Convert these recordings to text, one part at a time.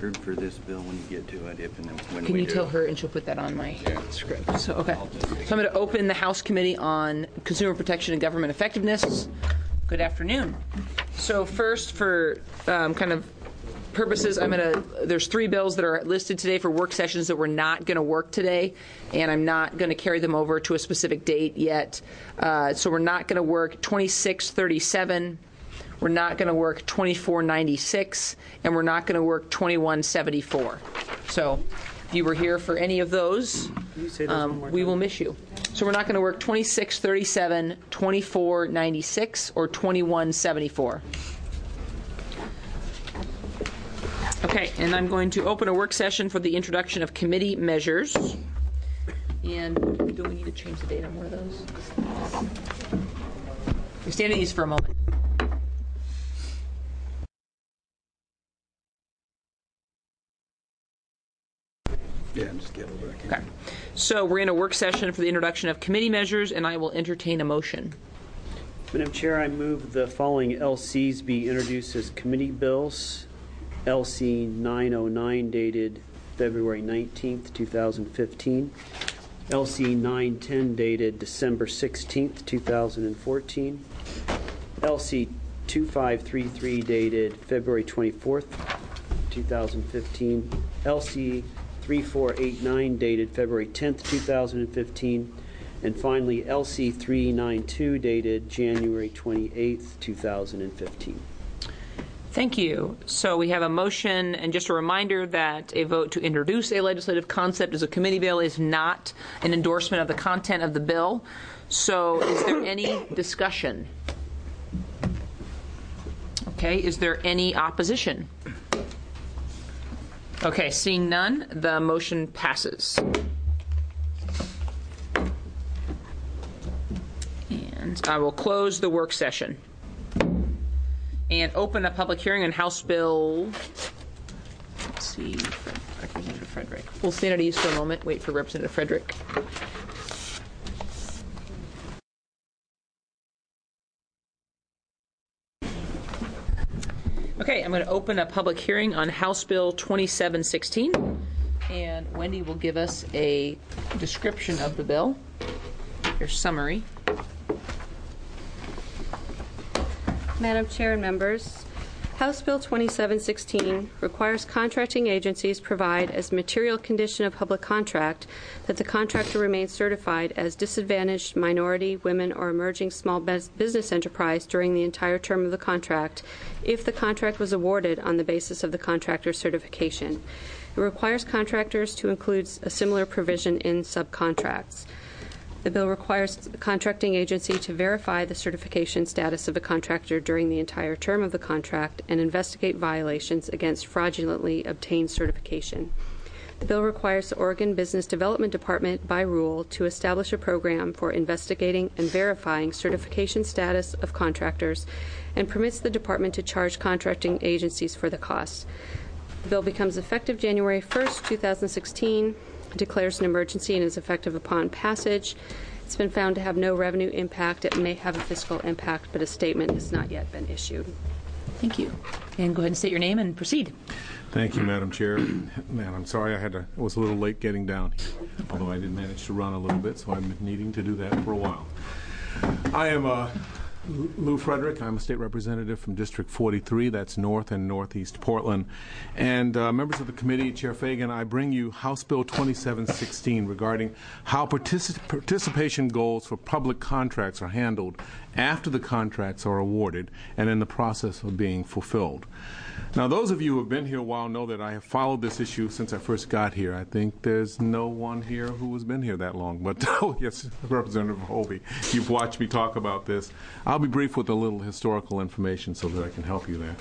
record for this bill when you get to it, if and when Can we you do. tell her, and she'll put that on my script. So, okay. So I'm going to open the House Committee on Consumer Protection and Government Effectiveness. Good afternoon. So first, for kind of purposes, there's 3 bills that are listed today for work sessions that we're not going to work today, and I'm not going to carry them over to a specific date yet. So we're not going to work 2637, we're not going to work 2496, and we're not going to work 2174. So if you were here for any of those, we will miss you. So we're not going to work 2637, 2496, or 2174. Okay, and I'm going to open a work session for the introduction of committee measures. And do we need to change the date on one of those? We stand at ease for a moment. Yeah, I'm just getting back. Okay. So we're in a work session for the introduction of committee measures, and I will entertain a motion. Madam Chair, I move the following LCs be introduced as committee bills. LC 909 dated February 19th, 2015. LC 910 dated December 16th, 2014. LC 2533 dated February 24th, 2015. LC 3489 dated February 10th, 2015. And finally, LC 392 dated January 28th, 2015. Thank you. So we have a motion, and just a reminder that a vote to introduce a legislative concept as a committee bill is not an endorsement of the content of the bill. So is there any discussion? Okay, is there any opposition? Okay, seeing none, the motion passes. And I will close the work session and open a public hearing on House Bill, let's see, Representative Frederick. We'll stand at ease for a moment, wait for Representative Frederick. Okay, I'm going to open a public hearing on House Bill 2716, and Wendy will give us a description of the bill, your summary. Madam Chair and members, House Bill 2716 requires contracting agencies provide as material condition of public contract that the contractor remain certified as disadvantaged minority, women, or emerging small business enterprise during the entire term of the contract if the contract was awarded on the basis of the contractor's certification. It requires contractors to include a similar provision in subcontracts. The bill requires the contracting agency to verify the certification status of a contractor during the entire term of the contract and investigate violations against fraudulently obtained certification. The bill requires the Oregon Business Development Department, by rule, to establish a program for investigating and verifying certification status of contractors and permits the department to charge contracting agencies for the costs. The bill becomes effective January 1st, 2016. Declares an emergency and is effective upon passage. It's been found to have no revenue impact. It may have a fiscal impact, but a statement has not yet been issued. Thank you. And go ahead and state your name and proceed. Thank you, Madam Chair. Man, I'm sorry I was a little late getting down here, although I did manage to run a little bit, so I've been needing to do that for a while. I am Lou Frederick. I'm a state representative from District 43. That's North and Northeast Portland. And members of the committee, Chair Fagan, I bring you House Bill 2716 regarding how participation goals for public contracts are handled after the contracts are awarded and in the process of being fulfilled. Now, those of you who have been here a while know that I have followed this issue since I first got here. I think there's no one here who has been here that long. But, oh, yes, Representative Hovey, you've watched me talk about this. I'll be brief with a little historical information so that I can help you there.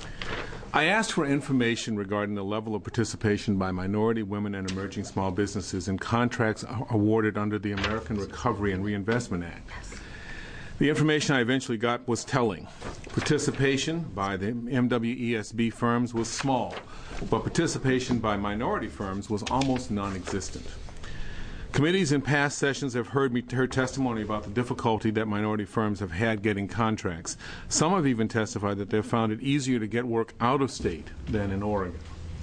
I asked for information regarding the level of participation by minority, women, and emerging small businesses in contracts awarded under the American Recovery and Reinvestment Act. The information I eventually got was telling. Participation by the MWESB firms was small, but participation by minority firms was almost non-existent. Committees in past sessions have heard testimony about the difficulty that minority firms have had getting contracts. Some have even testified that they've found it easier to get work out of state than in Oregon.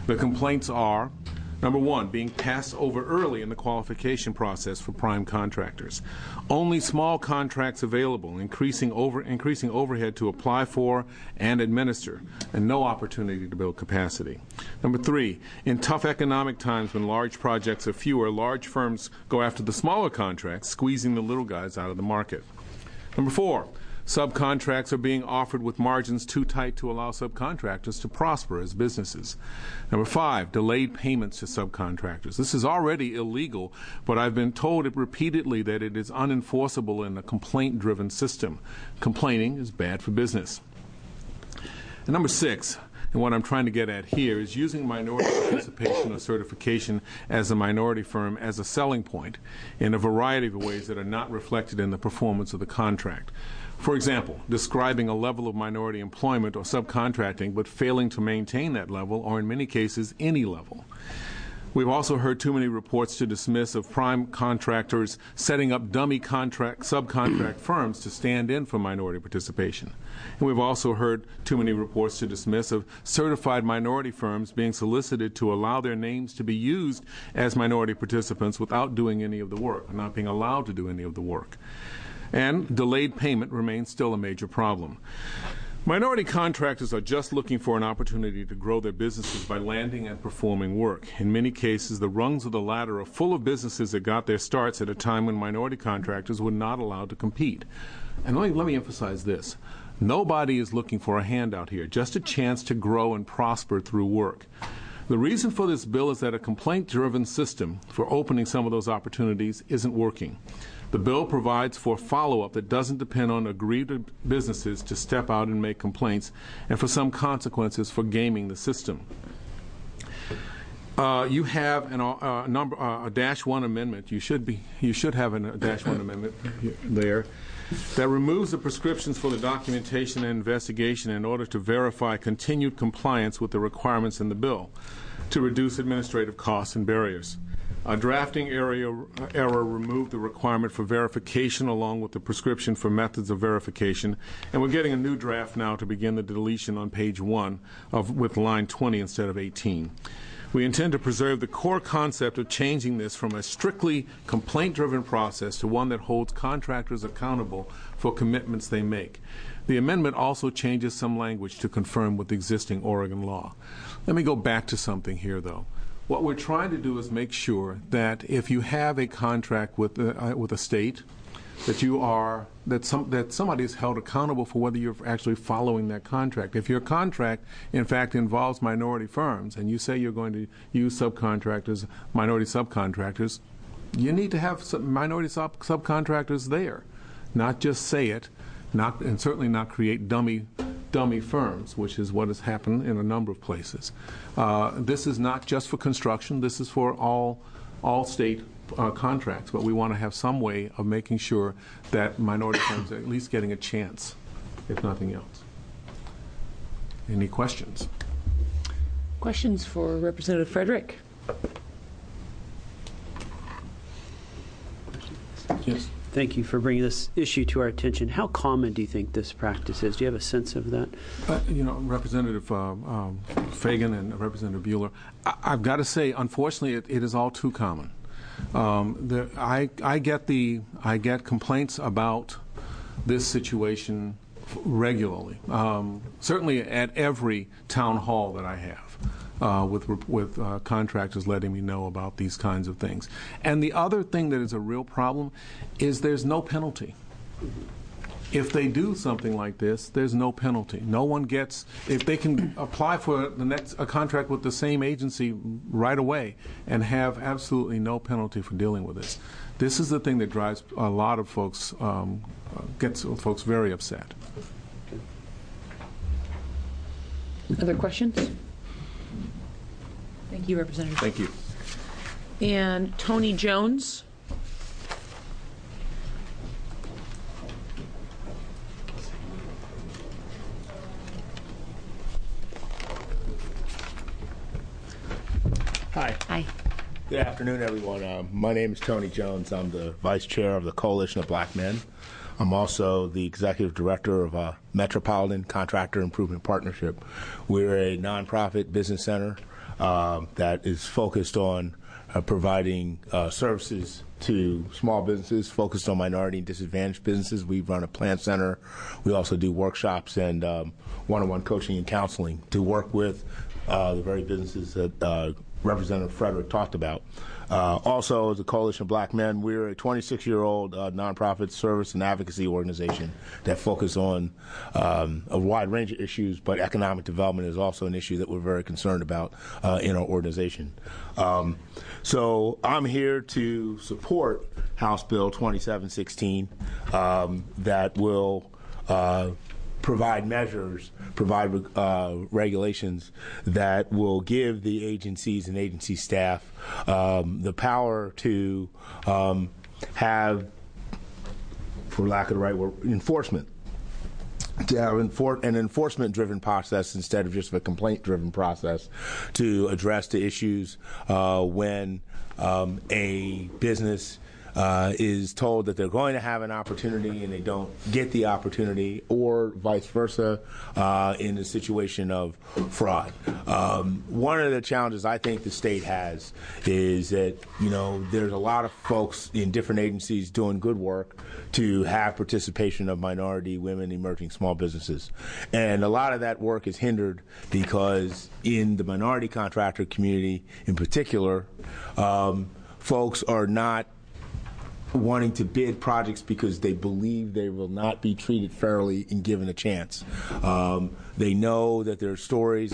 The complaints are, number one, being passed over early in the qualification process for prime contractors. Only small contracts available, increasing overhead to apply for and administer, and no opportunity to build capacity. Number three, in tough economic times when large projects are fewer, large firms go after the smaller contracts, squeezing the little guys out of the market. Number four, subcontracts are being offered with margins too tight to allow subcontractors to prosper as businesses. Number five, delayed payments to subcontractors. This is already illegal, but I've been told repeatedly that it is unenforceable in a complaint-driven system. Complaining is bad for business. And number six, and what I'm trying to get at here, is using minority participation or certification as a minority firm as a selling point in a variety of ways that are not reflected in the performance of the contract. For example, describing a level of minority employment or subcontracting but failing to maintain that level, or in many cases, any level. We've also heard too many reports to dismiss of prime contractors setting up dummy subcontract firms to stand in for minority participation. And we've also heard too many reports to dismiss of certified minority firms being solicited to allow their names to be used as minority participants without doing any of the work, not being allowed to do any of the work. And delayed payment remains still a major problem. Minority contractors are just looking for an opportunity to grow their businesses by landing and performing work. In many cases, the rungs of the ladder are full of businesses that got their starts at a time when minority contractors were not allowed to compete. And let me emphasize this. Nobody is looking for a handout here, just a chance to grow and prosper through work. The reason for this bill is that a complaint-driven system for opening some of those opportunities isn't working. The bill provides for follow-up that doesn't depend on aggrieved businesses to step out and make complaints, and for some consequences for gaming the system. You have a -1 amendment. You should have a -1 amendment there that removes the prescriptions for the documentation and investigation in order to verify continued compliance with the requirements in the bill to reduce administrative costs and barriers. A drafting error removed the requirement for verification along with the prescription for methods of verification, and we're getting a new draft now to begin the deletion on page 1 with line 20 instead of 18. We intend to preserve the core concept of changing this from a strictly complaint-driven process to one that holds contractors accountable for commitments they make. The amendment also changes some language to conform with existing Oregon law. Let me go back to something here, though. What we're trying to do is make sure that if you have a contract with a state, that somebody is held accountable for whether you're actually following that contract. If your contract, in fact, involves minority firms, and you say you're going to use subcontractors, minority subcontractors, you need to have some minority subcontractors there, not just say it, and certainly not create dummy firms, which is what has happened in a number of places. This is not just for construction. This is for all state contracts, but we want to have some way of making sure that minority firms are at least getting a chance, if nothing else. Any questions? Questions for Representative Frederick? Yes. Thank you for bringing this issue to our attention. How common do you think this practice is? Do you have a sense of that? Representative Fagan and Representative Bueller, I've got to say, unfortunately, it is all too common. I get complaints about this situation regularly. Certainly at every town hall that I have. With contractors letting me know about these kinds of things. And the other thing that is a real problem is there's no penalty. If they do something like this, there's no penalty. No one gets, if they can apply for a contract with the same agency right away and have absolutely no penalty for dealing with this. This is the thing that drives a lot of folks, gets folks very upset. Other questions? Thank you, Representative. Thank you. And Tony Jones. Hi. Hi. Good afternoon, everyone. My name is Tony Jones. I'm the Vice Chair of the Coalition of Black Men. I'm also the Executive Director of Metropolitan Contractor Improvement Partnership. We're a nonprofit business center that is focused on providing services to small businesses, focused on minority and disadvantaged businesses. We run a plant center. We also do workshops and one-on-one coaching and counseling to work with the very businesses that Representative Frederick talked about. Also, as a Coalition of Black Men, we're a 26-year-old nonprofit service and advocacy organization that focuses on a wide range of issues, but economic development is also an issue that we're very concerned about in our organization. So I'm here to support House Bill 2716 that will provide measures, provide regulations that will give the agencies and agency staff the power to have, for lack of the right word, enforcement. To have an enforcement-driven process instead of just a complaint-driven process to address the issues when a business is told that they're going to have an opportunity and they don't get the opportunity, or vice versa in a situation of fraud. One of the challenges I think the state has is that, there's a lot of folks in different agencies doing good work to have participation of minority, women, emerging small businesses. And a lot of that work is hindered because in the minority contractor community in particular, folks are not wanting to bid projects because they believe they will not be treated fairly and given a chance. They know that there are stories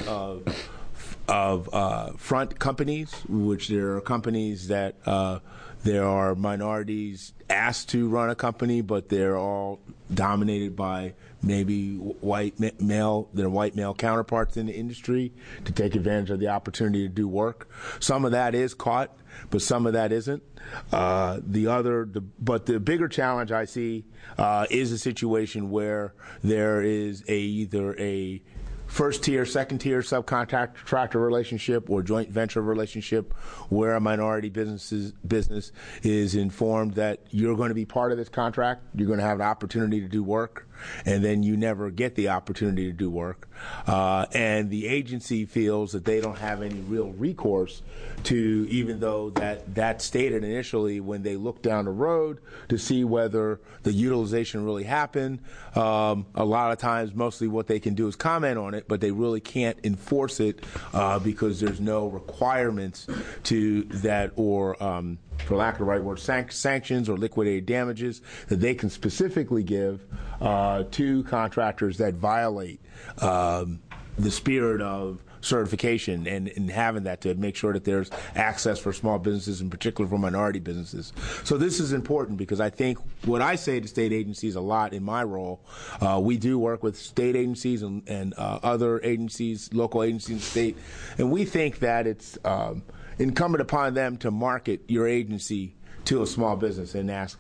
of front companies, which there are companies that there are minorities asked to run a company, but they're all dominated by maybe white male counterparts in the industry to take advantage of the opportunity to do work. Some of that is caught, but some of that isn't. But the bigger challenge I see is a situation where there is either a first-tier, second-tier subcontractor relationship or joint venture relationship where a minority business is informed that you're going to be part of this contract, you're going to have an opportunity to do work, and then you never get the opportunity to do work. And the agency feels that they don't have any real recourse to, even though that stated initially when they look down the road to see whether the utilization really happened. A lot of times, mostly what they can do is comment on it, but they really can't enforce it because there's no requirements to that, or for lack of the right word, sanctions or liquidated damages that they can specifically give to contractors that violate the spirit of certification and having that to make sure that there's access for small businesses, in particular for minority businesses. So this is important because I think what I say to state agencies a lot in my role, we do work with state agencies and other agencies, local agencies in the state, and we think that it's incumbent upon them to market your agency to a small business and ask,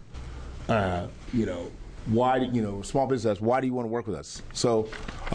why, small business, why do you want to work with us? So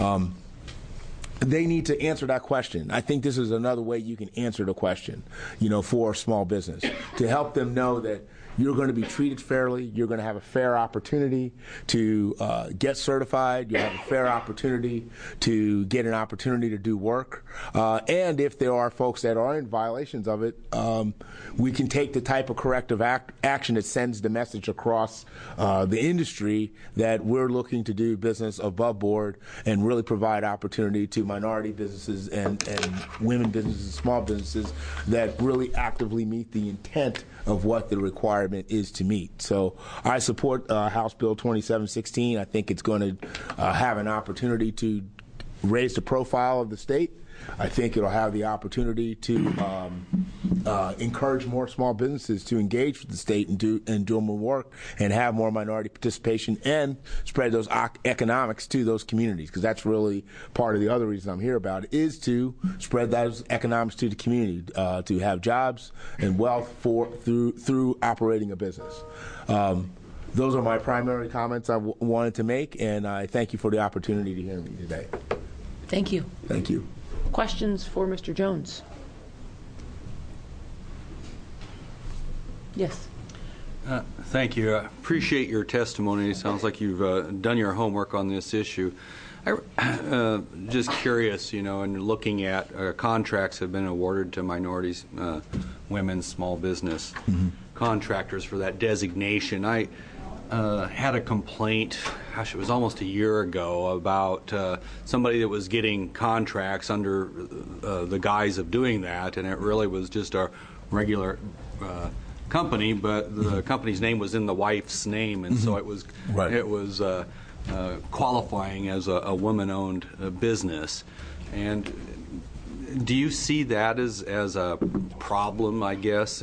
they need to answer that question. I think this is another way you can answer the question, for a small business, to help them know that you're going to be treated fairly, you're going to have a fair opportunity to get certified, you have a fair opportunity to get an opportunity to do work, and if there are folks that are in violations of it, we can take the type of corrective action that sends the message across the industry that we're looking to do business above board and really provide opportunity to minority businesses and women businesses, small businesses that really actively meet the intent of what the requirement is to meet. So I support House Bill 2716. I think it's going to have an opportunity to raise the profile of the state. I think it'll have the opportunity to encourage more small businesses to engage with the state and do more work and have more minority participation and spread those economics to those communities, because that's really part of the other reason I'm here about it, is to spread those economics to the community, to have jobs and wealth through operating a business. Those are my primary comments I wanted to make, and I thank you for the opportunity to hear me today. Thank you. Thank you. Questions for Mr. Jones? Yes. Thank you. I appreciate your testimony. It sounds like you've done your homework on this issue. Just curious, and looking at contracts have been awarded to minorities, women, small business contractors for that designation. I had a complaint, it was almost a year ago, about somebody that was getting contracts under the guise of doing that, and it really was just a regular company, but the company's name was in the wife's name, and so it was qualifying as a woman-owned business. And do you see that as a problem, I guess,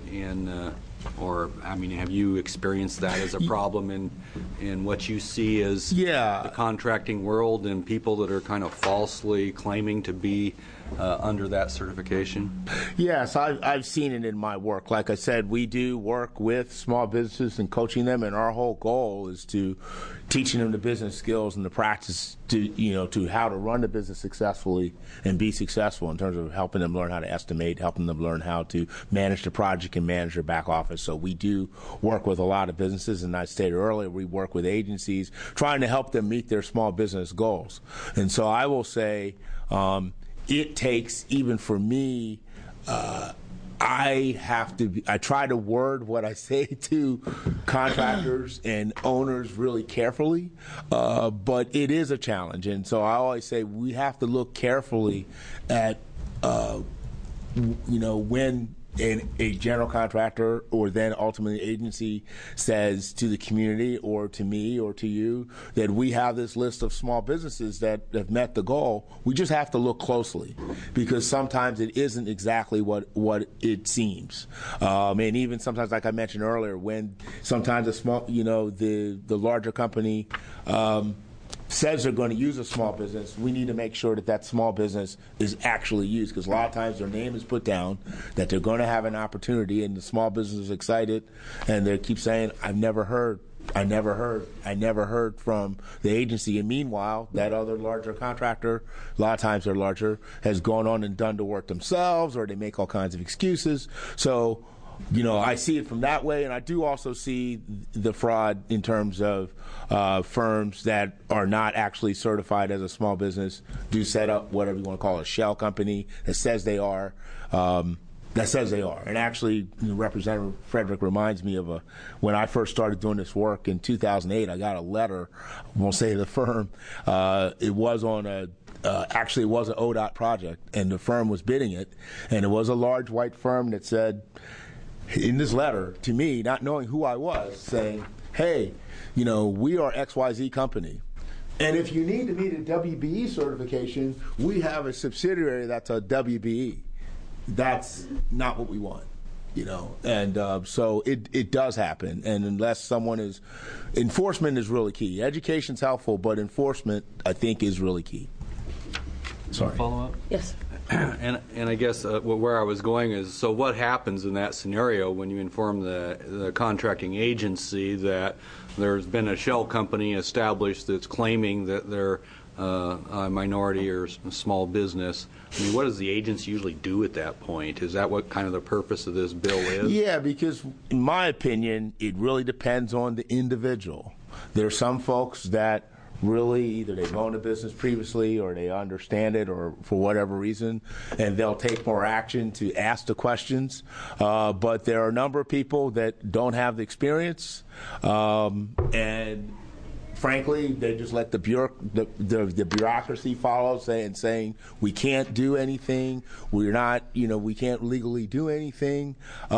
or have you experienced that as a problem in what you see as the contracting world and people that are kind of falsely claiming to be under that certification? Yes, I've seen it in my work. Like I said, we do work with small businesses and coaching them, and our whole goal is to teaching them the business skills and the practice to how to run the business successfully and be successful in terms of helping them learn how to estimate, helping them learn how to manage the project and manage their back office. So we do work with a lot of businesses, and I stated earlier, we work with agencies trying to help them meet their small business goals. And so I will say, it takes, even for me, I try to word what I say to contractors and owners really carefully, but it is a challenge. And so I always say we have to look carefully at, when a general contractor or then ultimately agency says to the community or to me or to you that we have this list of small businesses that have met the goal. We just have to look closely, because sometimes it isn't exactly what it seems. And even sometimes, like I mentioned earlier, when sometimes a small, the larger company says they're going to use a small business, we need to make sure that small business is actually used, because a lot of times their name is put down, that they're going to have an opportunity, and the small business is excited, and they keep saying, I never heard from the agency. And meanwhile, that other larger contractor, a lot of times they're larger, has gone on and done the work themselves, or they make all kinds of excuses. So, I see it from that way, and I do also see the fraud in terms of firms that are not actually certified as a small business, do set up whatever you want to call a shell company that says they are. And actually, Representative Frederick reminds me of when I first started doing this work in 2008, I got a letter, I won't say the firm, it was on actually it was an ODOT project, and the firm was bidding it, and it was a large white firm that said, in this letter to me, not knowing who I was, saying, hey, we are XYZ company, and if you need to meet a WBE certification, we have a subsidiary that's a WBE. That's not what we want, and so it does happen, and unless someone enforcement is really key. Education's helpful, but enforcement, I think, is really key. Sorry. Follow up? Yes. And I guess where I was going is, so what happens in that scenario when you inform the contracting agency that there's been a shell company established that's claiming that they're a minority or small business? What does the agency usually do at that point? Is that what kind of the purpose of this bill is? Yeah, because in my opinion, it really depends on the individual. There are some folks that really either they've owned a business previously or they understand it or for whatever reason, and they'll take more action to ask the questions. But there are a number of people that don't have the experience, and frankly, they just let the bureaucracy follow, saying we can't do anything. We're not, we can't legally do anything.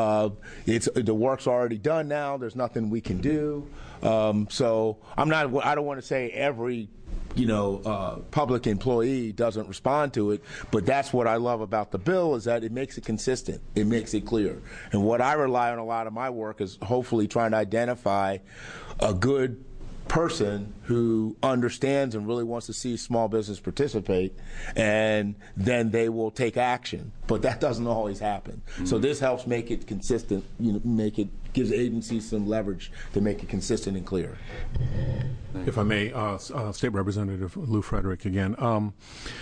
The work's already done now. There's nothing we can do. So I don't want to say every public employee doesn't respond to it, but that's what I love about the bill, is that it makes it consistent. It makes it clear. And what I rely on a lot of my work is hopefully trying to identify a good person who understands and really wants to see small business participate, and then they will take action. But that doesn't always happen. Mm-hmm. So this helps make it consistent, gives agencies some leverage to make it consistent and clear. If I may, State Representative Lou Frederick again.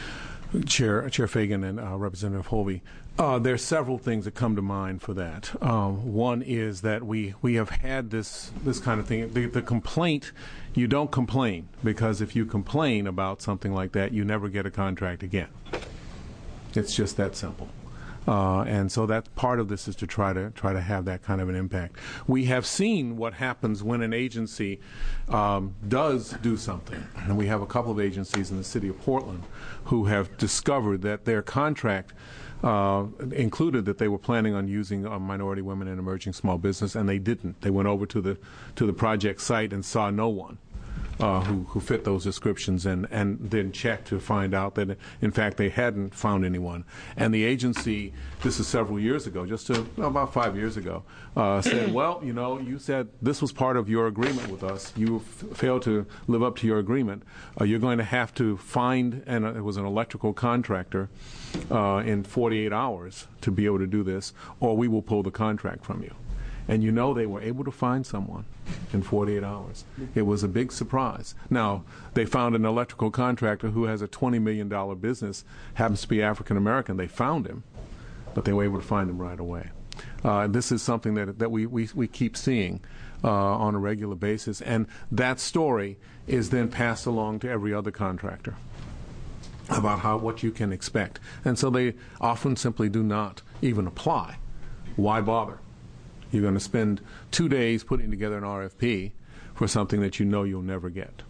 Chair Fagan and Representative Holvey, there are several things that come to mind for that. One is that we have had this kind of thing. The complaint, you don't complain, because if you complain about something like that, you never get a contract again. It's just that simple. And so that part of this is to try to have that kind of an impact. We have seen what happens when an agency does do something, and we have a couple of agencies in the city of Portland who have discovered that their contract included that they were planning on using minority women in emerging small business, and they didn't. They went over to the project site and saw no one who fit those descriptions, and then checked to find out that, in fact, they hadn't found anyone. And the agency, this is several years ago, about 5 years ago, said, well, you said this was part of your agreement with us. You failed to live up to your agreement. You're going to have to find, and it was an electrical contractor, in 48 hours to be able to do this, or we will pull the contract from you. And they were able to find someone in 48 hours. It was a big surprise. Now, they found an electrical contractor who has a $20 million business, happens to be African American. They found him, but they were able to find him right away. This is something that we keep seeing on a regular basis, and that story is then passed along to every other contractor about what you can expect. And so they often simply do not even apply. Why bother? You're going to spend 2 days putting together an RFP for something that you'll never get.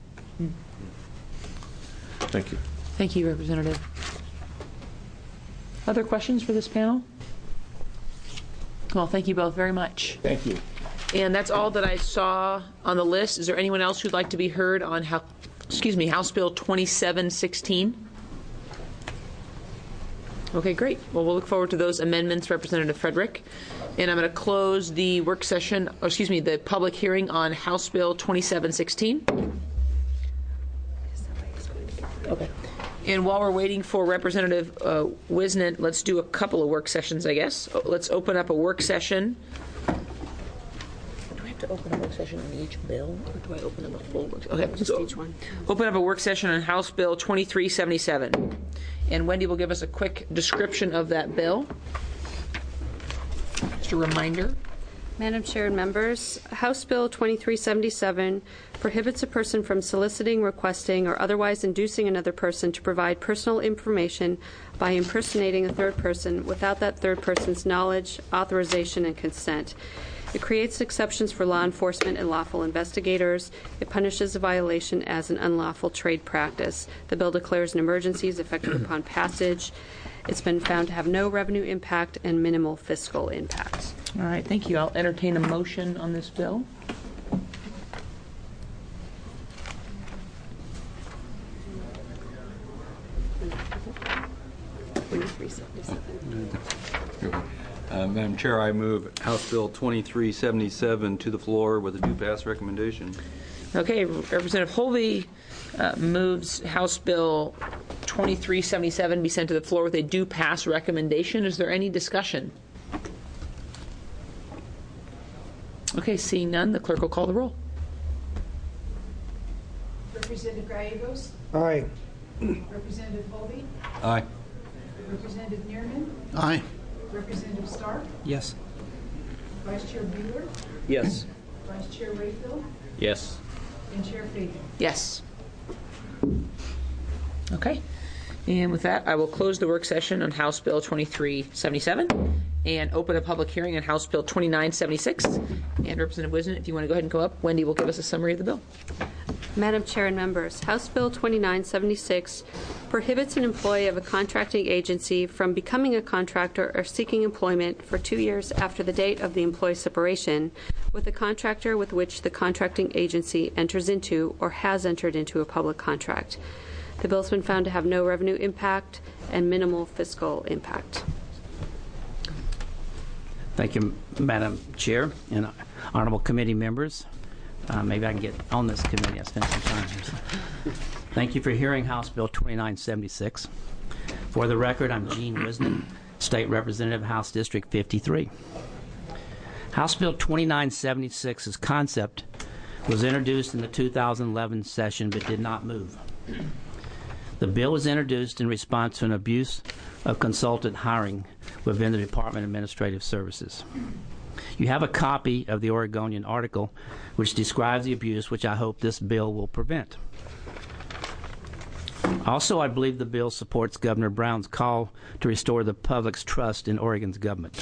Thank you. Thank you, Representative. Other questions for this panel? Well, thank you both very much. Thank you. And that's all that I saw on the list. Is there anyone else who'd like to be heard on House Bill 2716? Okay, great. Well, we'll look forward to those amendments, Representative Frederick. And I'm going to close the the public hearing on House Bill 2716. Okay. And while we're waiting for Representative Wisnant, let's do a couple of work sessions, I guess. Let's open up a work session. Do I have to open a work session on each bill, or do I open up a full work session? Okay, just each one. Open up a work session on House Bill 2377. And Wendy will give us a quick description of that bill. Just a reminder. Madam Chair and members, House Bill 2377 prohibits a person from soliciting, requesting, or otherwise inducing another person to provide personal information by impersonating a third person without that third person's knowledge, authorization, and consent. It creates exceptions for law enforcement and lawful investigators. It punishes a violation as an unlawful trade practice. The bill declares an emergency is effective upon passage. It's been found to have no revenue impact and minimal fiscal impact. All right, thank you. I'll entertain a motion on this bill. Madam Chair, I move House Bill 2377 to the floor with a do-pass recommendation. Okay, Representative Holvey moves House Bill 2377 be sent to the floor with a do-pass recommendation. Is there any discussion? Okay, seeing none, the clerk will call the roll. Representative Gallegos? Aye. Representative Holvey? Aye. Representative Neerman? Aye. Representative Stark? Yes. Vice Chair Bueller? Yes. Vice Chair Rayfield? Yes. And Chair Fagan? Yes. Okay. And with that, I will close the work session on House Bill 2377 and open a public hearing on House Bill 2976. And Representative Wisnant, if you want to go ahead and come up, Wendy will give us a summary of the bill. Madam Chair and members, House Bill 2976 prohibits an employee of a contracting agency from becoming a contractor or seeking employment for 2 years after the date of the employee separation with a contractor with which the contracting agency enters into or has entered into a public contract. The bill has been found to have no revenue impact and minimal fiscal impact. Thank you, Madam Chair and honorable committee members. Maybe I can get on this committee. I spent some time here. So. Thank you for hearing House Bill 2976. For the record, I'm Gene Wisnant, State Representative, House District 53. House Bill 2976's concept was introduced in the 2011 session but did not move. The bill was introduced in response to an abuse of consultant hiring within the Department of Administrative Services. You have a copy of the Oregonian article which describes the abuse, which I hope this bill will prevent. Also, I believe the bill supports Governor Brown's call to restore the public's trust in Oregon's government.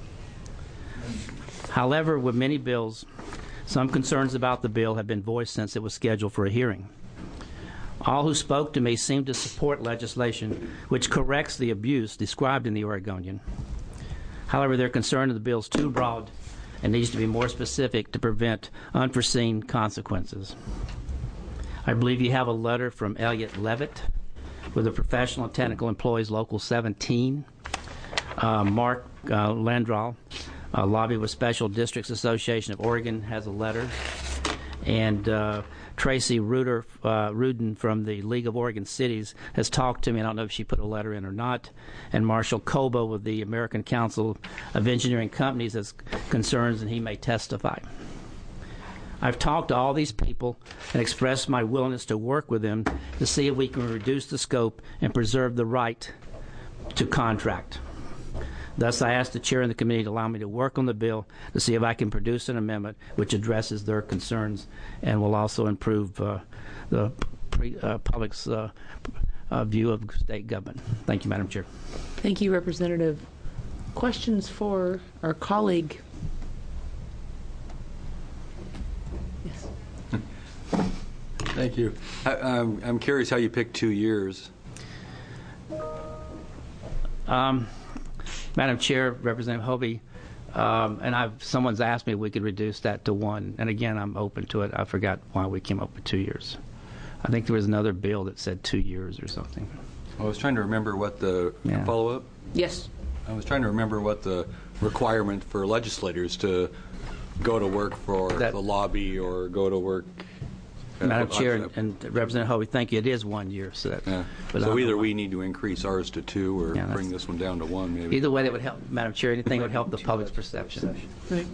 However, with many bills, some concerns about the bill have been voiced since it was scheduled for a hearing. All who spoke to me seem to support legislation which corrects the abuse described in the Oregonian. However, they're concerned that the bill is too broad and needs to be more specific to prevent unforeseen consequences. I believe you have a letter from Elliot Levitt with the Professional and Technical Employees Local 17. Mark Landral, lobby with Special Districts Association of Oregon, has a letter. And Tracy Rudin from the League of Oregon Cities has talked to me. I don't know if she put a letter in or not. And Marshall Koba with the American Council of Engineering Companies has concerns, and he may testify. I've talked to all these people and expressed my willingness to work with them to see if we can reduce the scope and preserve the right to contract. Thus, I asked the chair of the committee to allow me to work on the bill to see if I can produce an amendment which addresses their concerns and will also improve the public's view of state government. Thank you, Madam Chair. Thank you, Representative. Questions for our colleague? Yes. Thank you. I'm curious how you picked 2 years. Madam Chair, Representative Hobie, and someone's asked me if we could reduce that to 1. And again, I'm open to it. I forgot why we came up with 2 years. I think there was another bill that said 2 years or something. I was trying to remember what the follow-up. Yes. I was trying to remember what the requirement for legislators to go to work for the lobby or go to work. Madam Chair and Representative Hobie, thank you. It is 1 year. So, so either we need to increase ours to 2 or bring this one down to 1, maybe. Either way, that would help, Madam Chair. Anything that would help the public's perception. Right.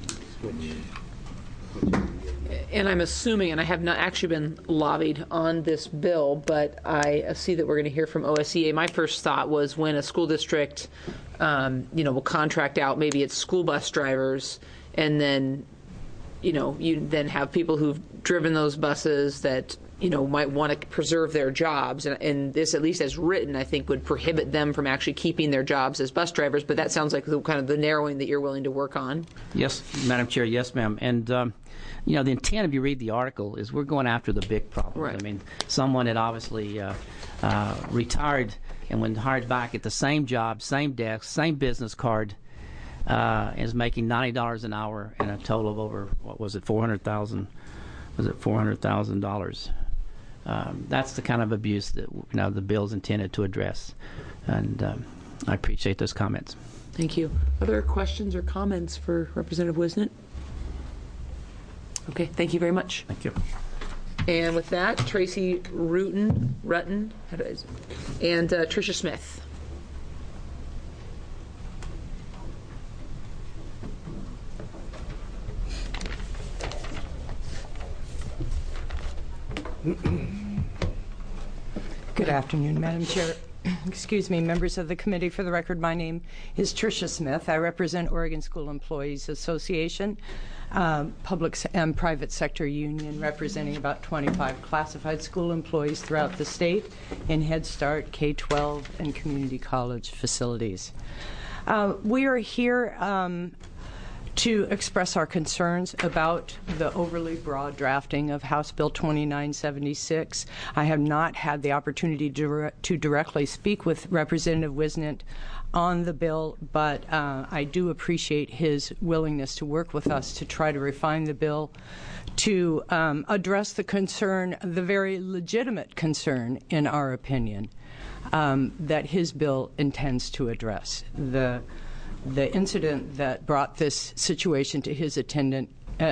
And I'm assuming, and I have not actually been lobbied on this bill, but I see that we're going to hear from OSEA. My first thought was when a school district, will contract out, maybe it's school bus drivers, and then you then have people who've driven those buses that, might want to preserve their jobs. And this, at least as written, I think would prohibit them from actually keeping their jobs as bus drivers. But that sounds like kind of the narrowing that you're willing to work on. Yes, Madam Chair. Yes, ma'am. And, the intent, if you read the article, is we're going after the big problems. Right. I mean, someone had obviously retired and when hired back at the same job, same desk, same business card, is making $90 an hour and a total of over, what was it, $400,000? Was it $400,000? That's the kind of abuse that the bill's intended to address, and I appreciate those comments. Thank you. Other questions or comments for Representative Wisnett? Okay, thank you very much. Thank you. And with that, Tracy Rutton, and Tricia Smith. Good afternoon, Madam Chair. Excuse me, members of the committee. For the record, my name is Tricia Smith. I represent Oregon School Employees Association, public and private sector union representing about 25 classified school employees throughout the state in Head Start, K-12, and community college facilities. We are here to express our concerns about the overly broad drafting of House Bill 2976. I have not had the opportunity to directly speak with Representative Wisnett on the bill, but I do appreciate his willingness to work with us to try to refine the bill to address the concern, the very legitimate concern, in our opinion, that his bill intends to address. The incident that brought this situation to his attention,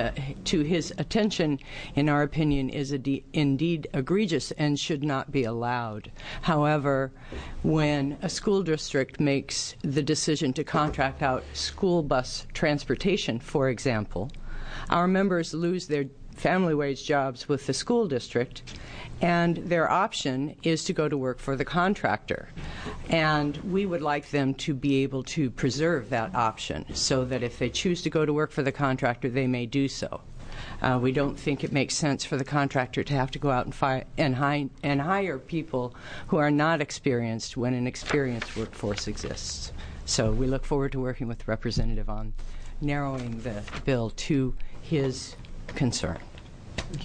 in our opinion, is indeed egregious and should not be allowed. However, when a school district makes the decision to contract out school bus transportation, for example, our members lose family wage jobs with the school district, and their option is to go to work for the contractor. And we would like them to be able to preserve that option so that if they choose to go to work for the contractor, they may do so. We don't think it makes sense for the contractor to have to go out and hire people who are not experienced when an experienced workforce exists. So we look forward to working with the representative on narrowing the bill to his concern. Thank you.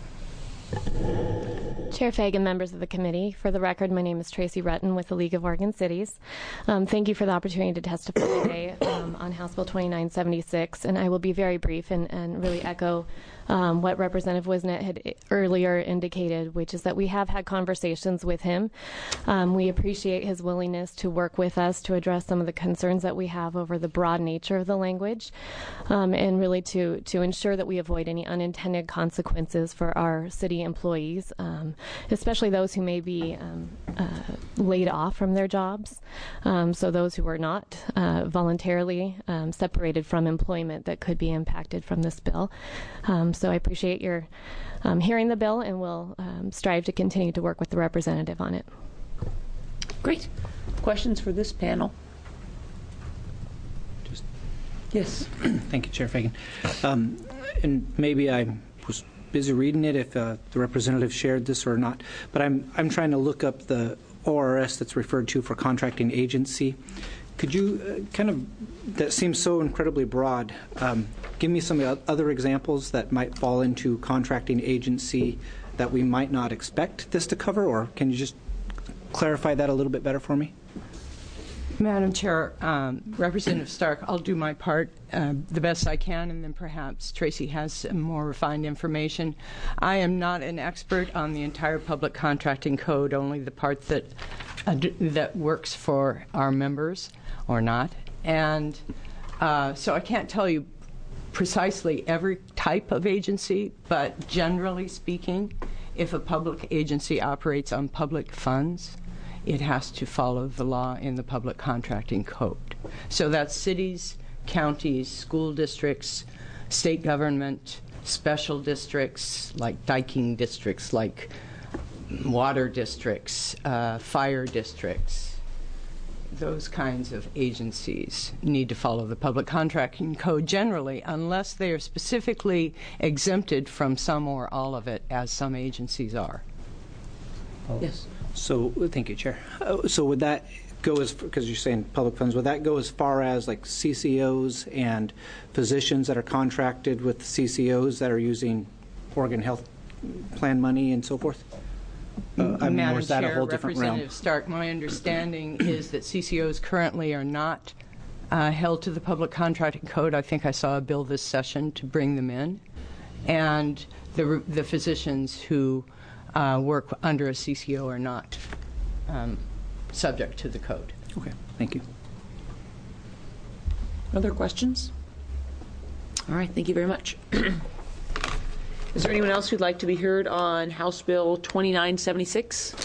Chair Fagan, members of the committee. For the record, my name is Tracy Rutten with the League of Oregon Cities. Thank you for the opportunity to testify today on House Bill 2976, and I will be very brief and really echo what Representative Wisnet had earlier indicated, which is that we have had conversations with him. We appreciate his willingness to work with us to address some of the concerns that we have over the broad nature of the language, and really to ensure that we avoid any unintended consequences for our city employees, especially those who may be laid off from their jobs, so those who are not voluntarily separated from employment that could be impacted from this bill. So I appreciate your hearing the bill, and we'll strive to continue to work with the representative on it. Great. Questions for this panel? Yes. Thank you, Chair Fagan. And maybe I was busy reading it if the representative shared this or not, but I'm trying to look up the ORS that's referred to for contracting agency. Could you that seems so incredibly broad, give me some other examples that might fall into contracting agency that we might not expect this to cover, or can you just clarify that a little bit better for me? Madam Chair, Representative Stark, I'll do my part the best I can, and then perhaps Tracy has some more refined information. I am not an expert on the entire public contracting code, only the part that works for our members or not. And so I can't tell you precisely every type of agency, but generally speaking, if a public agency operates on public funds, it has to follow the law in the public contracting code. So that's cities, counties, school districts, state government, special districts like diking districts, like water districts, fire districts. Those kinds of agencies need to follow the public contracting code generally, unless they are specifically exempted from some or all of it, as some agencies are. Yes. So, thank you, Chair. So would that go as, because you're saying public funds, would that go as far as like CCOs and physicians that are contracted with CCOs that are using Oregon Health Plan money and so forth? Madam or is that Chair, a whole different realm? Representative Stark, my understanding is that CCOs currently are not held to the public contracting code. I think I saw a bill this session to bring them in. And the physicians who work under a CCO are not subject to the code. Okay, thank you. Other questions? All right, thank you very much. Is there anyone else who'd like to be heard on House Bill 2976?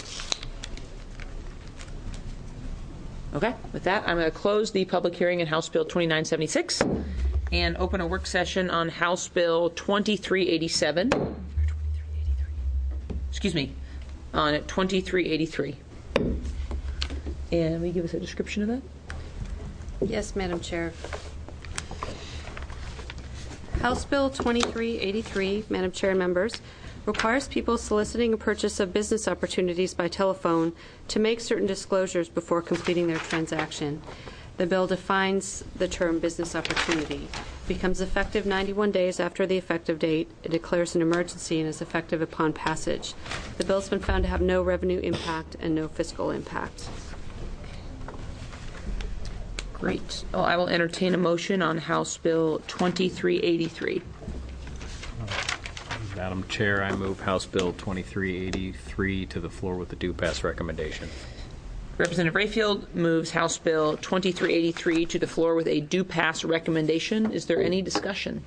Okay, with that, I'm going to close the public hearing on House Bill 2976 and open a work session on House Bill 2387. Excuse me, on 2383. And will you give us a description of that? Yes, Madam Chair. House Bill 2383, Madam Chair and members, requires people soliciting a purchase of business opportunities by telephone to make certain disclosures before completing their transaction. The bill defines the term business opportunity, becomes effective 91 days after the effective date. It declares an emergency and is effective upon passage. The bill has been found to have no revenue impact and no fiscal impact. Great. Well, I will entertain a motion on House Bill 2383. Madam Chair, I move House Bill 2383 to the floor with a due pass recommendation. Representative Rayfield moves House Bill 2383 to the floor with a due pass recommendation. Is there any discussion?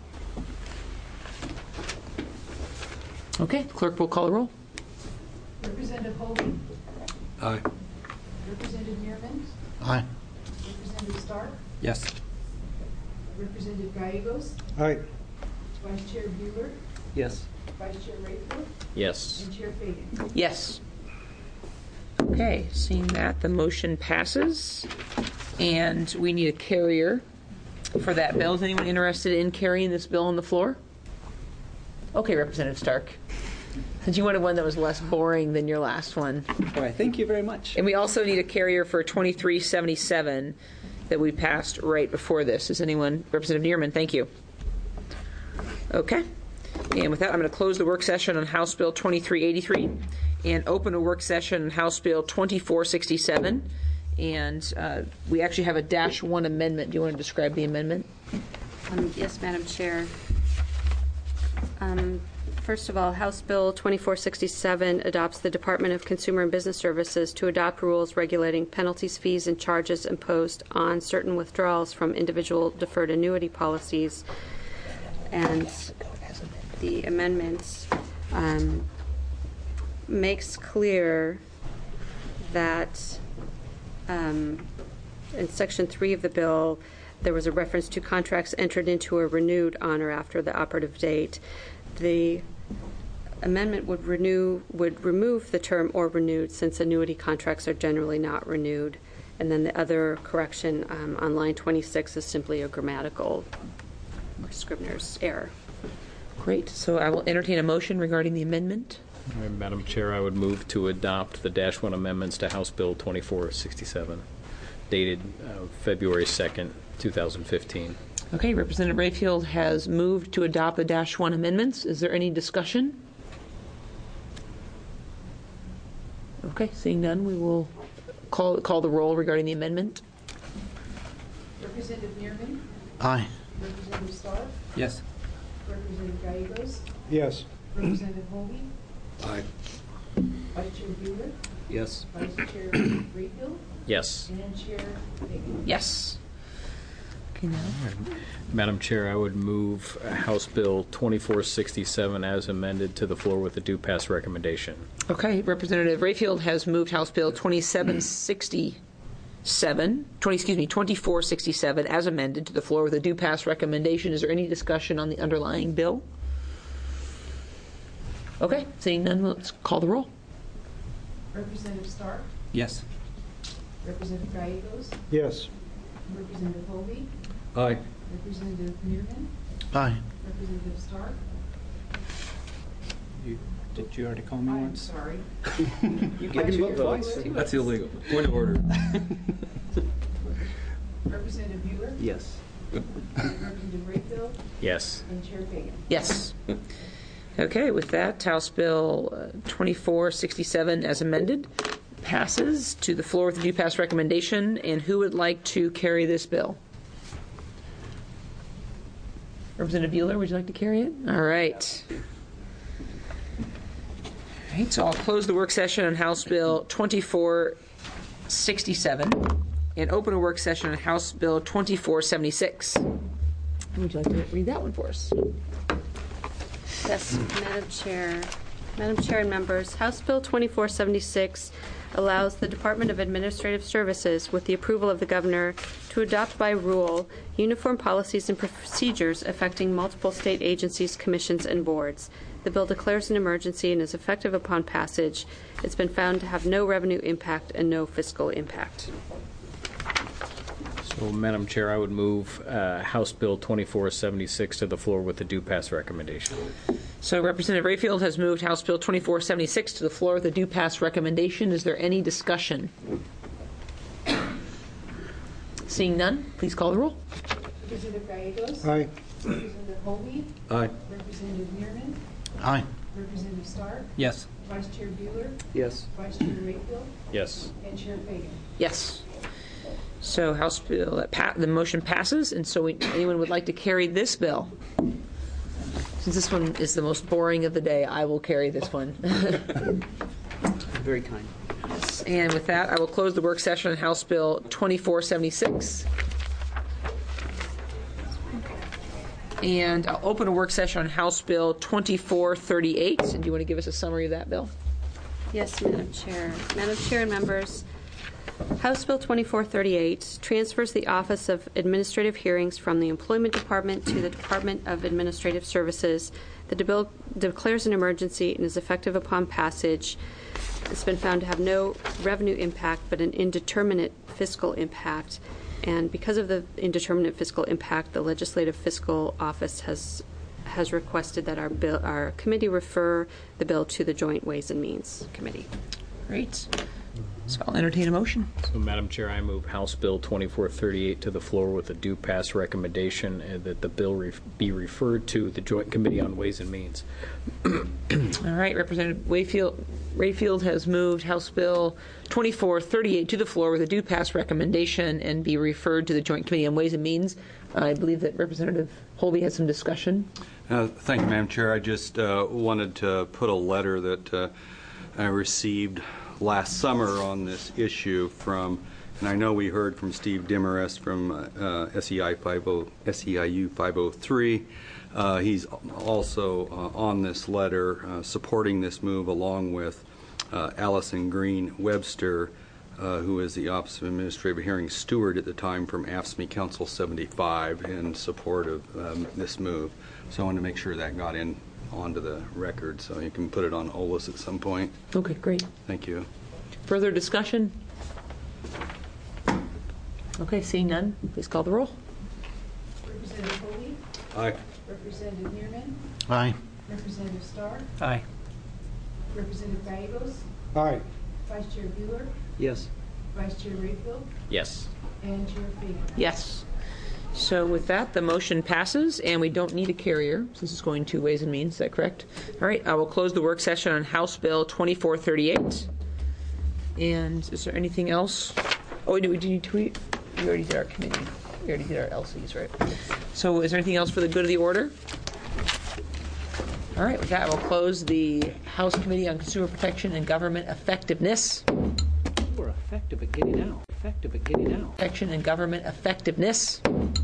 Okay, the clerk will call the roll. Representative Hogan. Aye. Representative Mearman. Aye. Representative Stark. Yes. Representative Gallegos. Aye. Vice Chair Bueller. Yes. Vice Chair Rayfield, Yes. and Chair Fagan. Yes. Okay, seeing that, the motion passes, and we need a carrier for that bill. Is anyone interested in carrying this bill on the floor? Okay, Representative Stark. Since you wanted one that was less boring than your last one. All right, thank you very much. And we also need a carrier for 2377 that we passed right before this. Is anyone? Representative Neerman, thank you. Okay. And with that, I'm going to close the work session on House Bill 2383 and open a work session on House Bill 2467. And we actually have a -1 amendment. Do you want to describe the amendment? Yes, Madam Chair. First of all, House Bill 2467 adopts the Department of Consumer and Business Services to adopt rules regulating penalties, fees, and charges imposed on certain withdrawals from individual deferred annuity policies. And the amendment makes clear that in Section 3 of the bill, there was a reference to contracts entered into or renewed on or after the operative date. The amendment would remove the term "or renewed," since annuity contracts are generally not renewed. And then the other correction on line 26 is simply a grammatical Scribner's error. Great. So I will entertain a motion regarding the amendment. Madam Chair, I would move to adopt the -1 amendments to House Bill 2467, dated February 2nd, 2015. Okay, Representative Rayfield has moved to adopt the -1 amendments. Is there any discussion? Okay, seeing none, we will call the roll regarding the amendment. Representative Neerman, Aye. Representative Starr, Yes. Representative Gallegos, Yes. Representative Hovey, Aye. Vice Chair Bueller, Yes. Vice Chair Rayfield, Yes. and Chair Fagan. Yes. Okay, now. Madam Chair, I would move House Bill 2467 as amended to the floor with a due pass recommendation. Okay, Representative Rayfield has moved House Bill 2467 as amended to the floor with a due pass recommendation. Is there any discussion on the underlying bill? Okay, seeing none, let's call the roll. Representative Starr, Yes. Representative Gallegos, Yes. Representative Hovey, Aye. Representative Neerman, Aye. Representative Starr. Did you already call me I'm once? sorry. You can vote twice. That's illegal. Point of order. Representative Bueller, Yes. Representative Rayfield, Yes. and Chair Fagan. Yes. Okay, with that, House Bill 2467 as amended passes to the floor with a due pass recommendation. And who would like to carry this bill? Representative Bueller, would you like to carry it? All right. All right, so I'll close the work session on House Bill 2467 and open a work session on House Bill 2476. Would you like to read that one for us? Yes, Madam Chair. Madam Chair and members, House Bill 2476 allows the Department of Administrative Services, with the approval of the Governor, to adopt by rule uniform policies and procedures affecting multiple state agencies, commissions, and boards. The bill declares an emergency and is effective upon passage. It's been found to have no revenue impact and no fiscal impact. So, Madam Chair, I would move House Bill 2476 to the floor with a due pass recommendation. So Representative Rayfield has moved House Bill 2476 to the floor with a due pass recommendation. Is there any discussion? Seeing none, please call the roll. Representative Gallegos. Aye. Representative Hovey, Aye. Representative Neerman, Aye. Representative Starr, Yes. Vice Chair Bueller, Yes. Vice Chair Rayfield, Yes. and Chair Fagan. Yes. So House Bill, the motion passes, and so anyone would like to carry this bill? Since this one is the most boring of the day, I will carry this one. Very kind. And with that, I will close the work session on House Bill 2476. And I'll open a work session on House Bill 2438. And do you want to give us a summary of that bill? Yes, Madam Chair. Madam Chair and members, House Bill 2438 transfers the Office of Administrative Hearings from the Employment Department to the Department of Administrative Services. The bill declares an emergency and is effective upon passage. It's been found to have no revenue impact but an indeterminate fiscal impact. And because of the indeterminate fiscal impact, the Legislative Fiscal Office has requested that our committee refer the bill to the Joint Ways and Means Committee. Great. So I'll entertain a motion. So, Madam Chair, I move House Bill 2438 to the floor with a due pass recommendation and that the bill be referred to the Joint Committee on Ways and Means. All right, Representative Rayfield has moved House Bill 2438 to the floor with a due pass recommendation and be referred to the Joint Committee on Ways and Means. I believe that Representative Holby has some discussion. Thank you, Madam Chair. I just wanted to put a letter that I received last summer on this issue from, and I know we heard from Steve Demarest from SEIU 503. He's also on this letter supporting this move along with Allison Green Webster, who is the Office of Administrative Hearings Steward at the time from AFSCME Council 75 in support of this move. So I wanted to make sure that got in onto the record so you can put it on OLIS at some point. Okay, great. Thank you. Further discussion? Okay, seeing none, please call the roll. Representative Foley, Aye. Representative Neerman, Aye. Representative Starr, Aye. Representative Gallegos, Aye. Vice Chair Bueller, Yes. Vice Chair Rayfield, Yes. and Chair Fagan. Yes. So with that, the motion passes, and we don't need a carrier since it's going to Ways and Means. Is that correct? All right, I will close the work session on House Bill 2438. And is there anything else? Oh, we already did our committee. We already did our LCs, right? So is there anything else for the good of the order? All right, with that, we'll close the House Committee on Consumer Protection and Government Effectiveness. We're effective at getting out. Protection and Government Effectiveness.